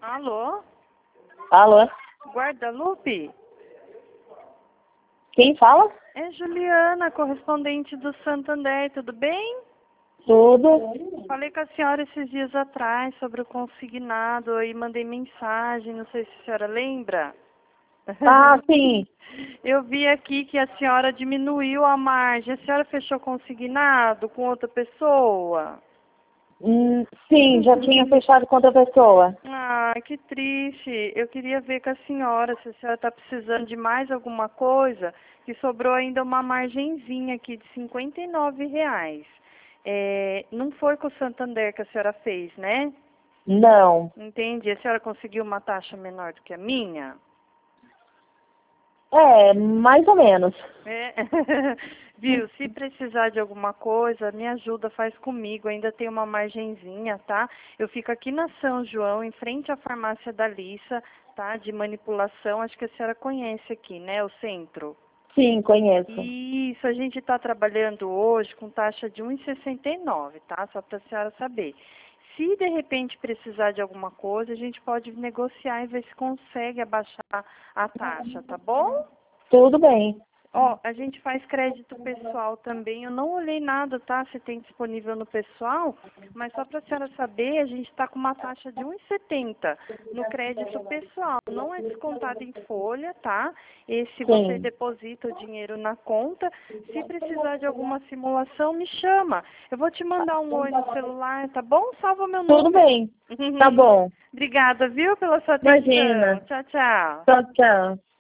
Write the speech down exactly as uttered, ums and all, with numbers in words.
Alô? Alô? Guadalupe? Quem fala? É Juliana, correspondente do Santander, tudo bem? Tudo. Falei com a senhora esses dias atrás sobre o consignado e mandei mensagem, não sei se a senhora lembra. Ah, sim. Eu vi aqui que a senhora diminuiu a margem. A senhora fechou consignado com outra pessoa? Hum, sim, já tinha fechado com outra pessoa. Ah, que triste. Eu queria ver com a senhora se a senhora está precisando de mais alguma coisa, que sobrou ainda uma margenzinha aqui de cinquenta e nove reais. É, não foi com o Santander que a senhora fez, né? Não. Entendi. A senhora conseguiu uma taxa menor do que a minha? É, mais ou menos. É. Viu? Se precisar de alguma coisa, me ajuda, faz comigo. Ainda tem uma margenzinha, tá? Eu fico aqui na São João, em frente à farmácia da Lissa, tá? De manipulação. Acho que a senhora conhece aqui, né? O centro. Sim, conheço. Isso, a gente está trabalhando hoje com taxa de um real e sessenta e nove centavos, tá? Só para a senhora saber. Se de repente precisar de alguma coisa, a gente pode negociar e ver se consegue abaixar a taxa, tá bom? Tudo bem. Ó, a gente faz crédito pessoal também. Eu não olhei nada, tá? Se tem disponível no pessoal, mas só para a senhora saber, a gente está com uma taxa de um real e setenta centavos no crédito pessoal. Não é descontado em folha, tá? Esse você Sim. deposita o dinheiro na conta. Se precisar de alguma simulação, me chama. Eu vou te mandar um oi no celular, tá bom? Salva meu Tudo número. bem. Tá bom. Obrigada, viu, pela sua atenção. Imagina. Tchau, tchau. Tchau, tchau.